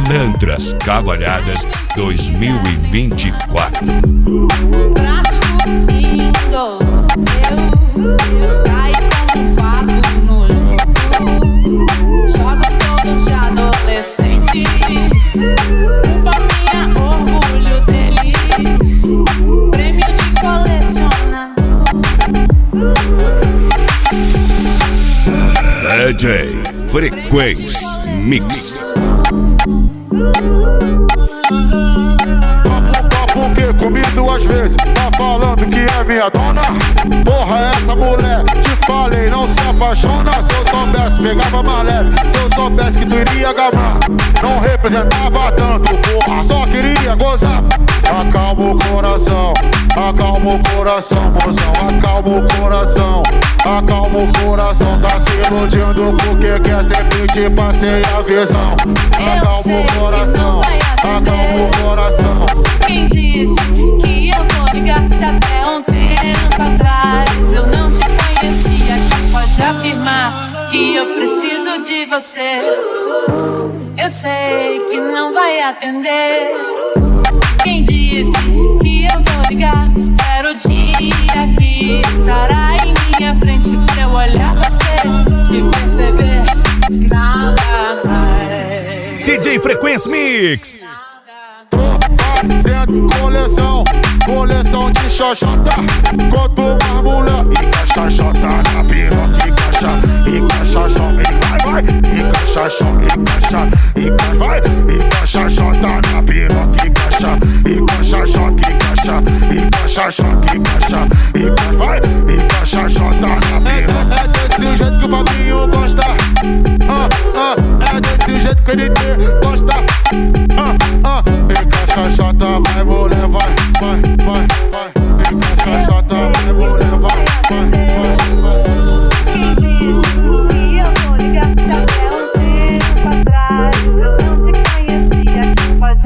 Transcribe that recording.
Pilantras Cavalhadas 2024. Prático lindo, eu caí como um pato no jogo. Jogos todos de adolescente, culpa minha, orgulho dele. Prêmio de colecionador. DJ Frequência Mix. Papo que comi 2 vezes, tá falando que é minha dona? Porra, essa mulher, te falei, não se apaixona. Se eu soubesse, pegava mais leve. Se eu soubesse que tu iria gamar, não representava tanto, porra, só queria gozar. Acalma o coração, mozão, acalma o coração. Acalma o coração, tá se iludindo porque quer sempre te passei a visão. Acalma o coração, acalma o coração. Quem disse que eu vou ligar se até um tempo atrás eu não te conhecia? Quem pode afirmar que eu preciso de você? Eu sei que não vai atender. Quem disse que eu vou ligar? Espero o dia que estará em minha frente pra eu olhar você e perceber nada mais. DJ Frequência Mix. Fazendo coleção de xoxota. Quanto mais mulher, encaixa xota na piroca, encaixa xota, vai, encaixa xota, vai, encaixa xota na piroca, encaixa xota, encaixa xota, vai, encaixa xota na piroca. É desse jeito que o Fabinho gosta, é desse jeito que ele gosta.